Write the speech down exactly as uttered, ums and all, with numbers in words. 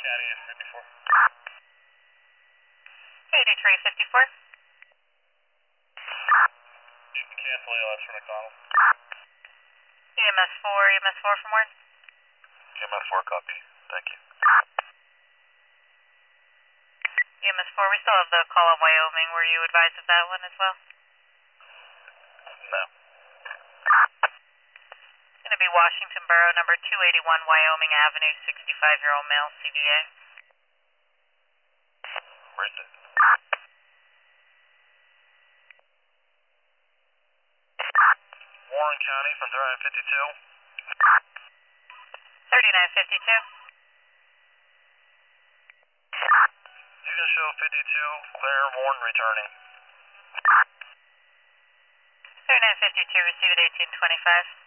County is fifty-four. Hey, Detroit fifty-four. You can cancel A L S for McDonald. E M S four, E M S four from where? E M S four copy. Thank you. E M S four, we still have the call on Wyoming. Were you advised of that one as well? No. Going to be Washington Borough, number two eighty-one Wyoming Avenue, sixty-five-year-old male, C B A. Where is it? Warren County from thirty-nine fifty-two. thirty-nine fifty-two. You can show fifty-two, Claire Warren returning. thirty-nine fifty-two, receive at eighteen twenty-five.